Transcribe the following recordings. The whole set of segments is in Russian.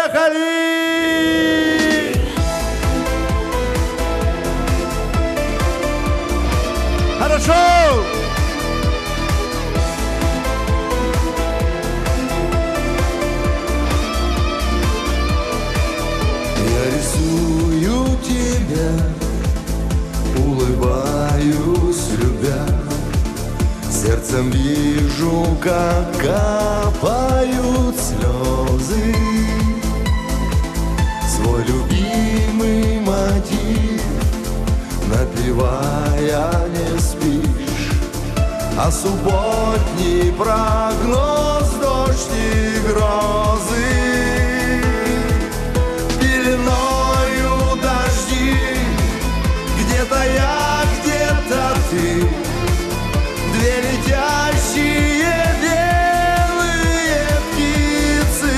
Поехали! Хорошо! Я рисую тебя, улыбаюсь, любя. Сердцем вижу, как капают слезы. Свой любимый мотив, напевая, не спишь. А субботний прогноз, дождь и грозы. Пеленою дожди, где-то я, где-то ты. Две летящие белые птицы.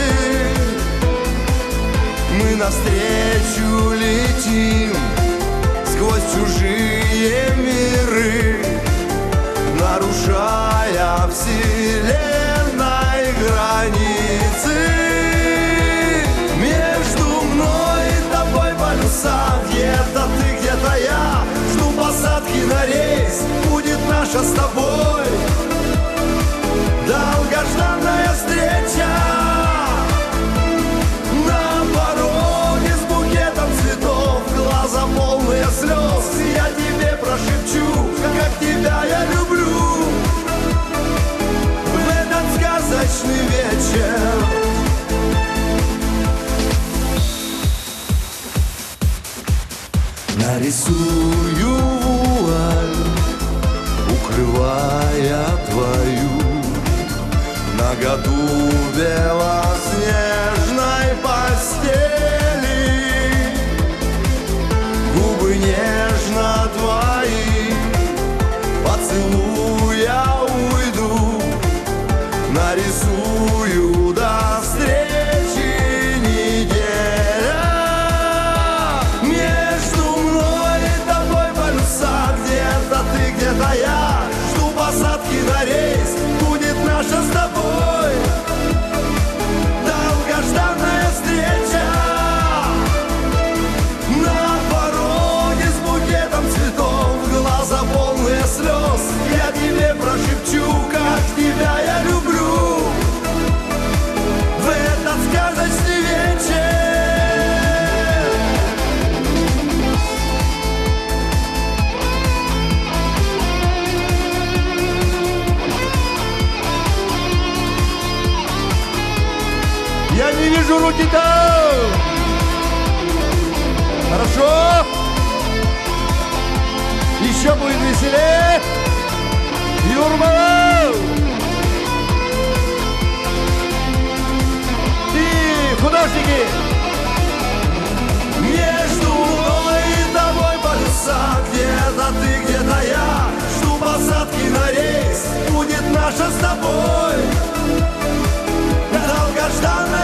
Мы навстречу летим сквозь чужие миры, нарушая вселенной границы. Между мной и тобой полюса, где-то ты, где-то я. Жду посадки на рейс, будет наша с тобой долгожданная встреча. На пороге с букетом цветов, глаза полные слез. Я тебе прошепчу, как тебя я люблю. В этот сказочный вечер нарисую вуаль, укрывая твою наготу белоснежной постели. Губы нежно твои, поцелуя уйду, нарисую до встречи неделя. Между мной и тобой полюса, где-то ты, где-то я. Жду посадки на рейс, будет наша с тобой долгожданная встреча. На пороге с букетом цветов, глаза полные слез. Я тебе прошепчу, как тебя я люблю. В этот сказочный вечер. Я не вижу руки-то! Хорошо? Еще будет веселее! Юрмала! И художники! Между мной и тобой полюса, где-то ты, где-то я. Жду посадки на рейс, будет наша с тобой долгожданная